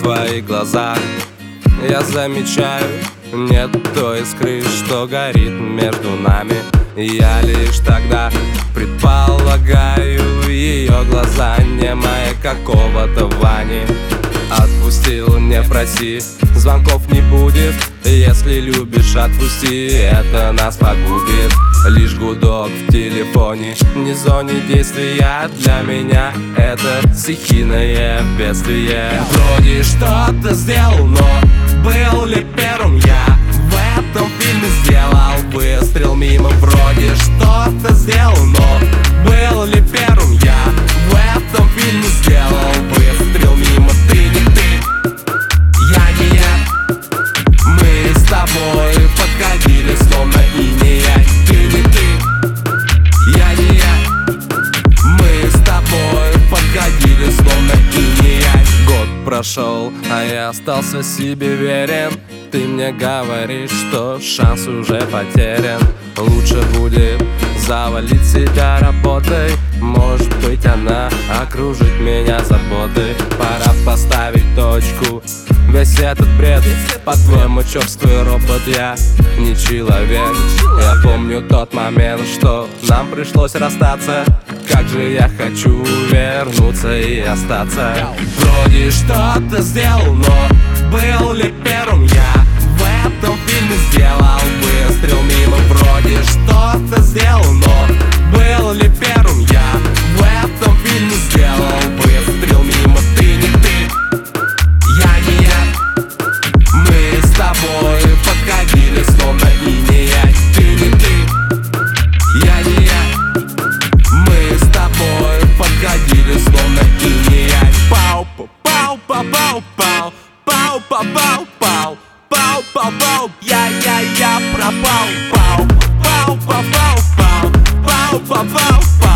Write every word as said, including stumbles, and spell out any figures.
твоих глазах я замечаю, нет той искры, что горит между нами. Я лишь тогда предполагаю, ее глаза немые какого-то Вани. Отпустил, не проси, звонков не будет. Если любишь, отпусти, это нас погубит. Лишь гудок в телефоне, не зоне действия. Для меня это стихийное бедствие. Вроде что-то сделал, но был ли первым я? В этом фильме сделал выстрел мимо. Вроде что-то сделал, но был ли первым я? В этом фильме сделал выстрел мимо. Ты не ты, я не я. Мы с тобой подходили, словно инея. Ты не ты, я не я. Мы с тобой подходили, словно инея. Год прошел, а я остался себе верен. Ты мне говоришь, что шанс уже потерян. Лучше будет завалить себя работой. Может быть, она окружит меня заботой. Пора поставить точку. Весь этот бред, по-твоему, черствый робот, я не человек. Я помню тот момент, что нам пришлось расстаться. Как же я хочу вернуться и остаться. Вроде что-то сделал, но был ли первым я? В этом фильме сделал выстрел мимо. Вроде что-то сделал, но был ли первым я? В этом фильме сделал выстрел мимо. Ты не ты, я не я. Мы с тобой подходили, словно инея. Ты не ты, я не я. Мы с тобой подходили, словно инея. Пау-пау-пау-пау-пау, пау-пау-пау-пау, пау-пау-пау, я-я-я пропал. Пау-пау-пау-пау-пау, пау-пау-пау-пау.